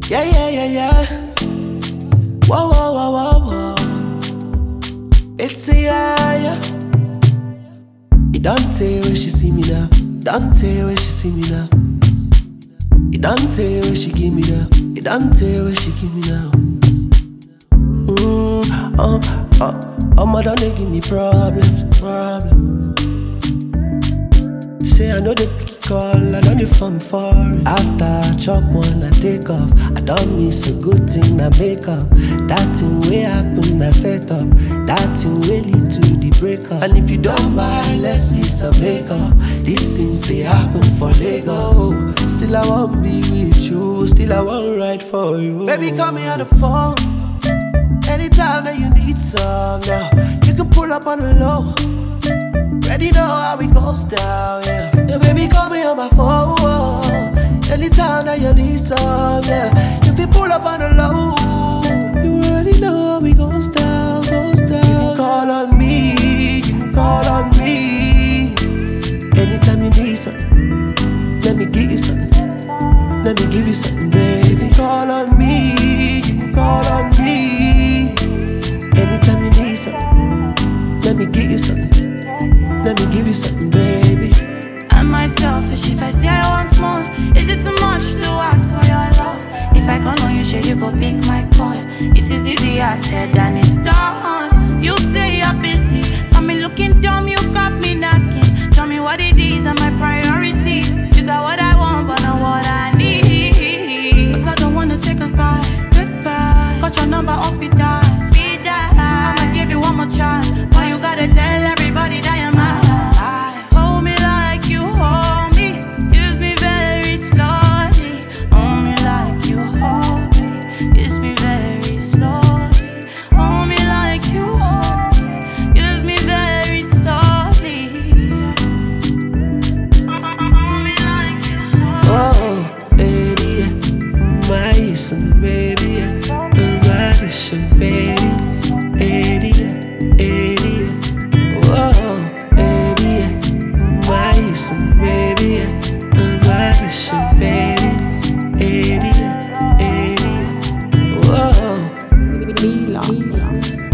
Yeah, yeah, yeah, yeah. Whoa, whoa, whoa, whoa, whoa. It's a yeah, yeah. It don't tell when she see me now. Don't tell when she see me now. It don't tell when she give me now. It don't tell when she give me now. Don't they give me problems. Say I know the picky call, I don't need fun for it. After I chop one, I take off. I don't miss a good thing, I make up. That thing will happen, I set up. That thing will lead to the breakup. And if you don't mind, let's miss a makeup. These things they happen for Lagos. Still I won't be with you, still I won't ride for you. Baby, call me on the phone anytime that you need some. Now you can pull up on the low. Ready know how it goes down, yeah. Yeah, baby, call me on my phone anytime that you need some, yeah. If you pull up on the low, you already know how it goes down, goes down. You can call on me, you can call on me anytime you need something. Let me give you something. Let me give you something, baby. You can call on me, you can call on me anytime you need something. Let me give you something. Let me give you something, baby. Am I selfish if I say I want more? Is it too much to ask for your love? If I call on you, sure you go pick my call. It is easier said than it's done. You say you're busy, got me looking dumb, you got me knocking. Tell me what it is and my priority. You got what I want, but not what I need. But I don't wanna say goodbye. Got your number on speed dial. I'ma give you one more chance. Why you gotta tell everybody that you're mine? Hold me like you hold me. Kiss me very slowly. Hold me like you hold me. Kiss me very slowly. Hold me like you hold me. Kiss me very slowly. Hold me like you hold me. Oh, baby, my son, baby, my baby. Milan.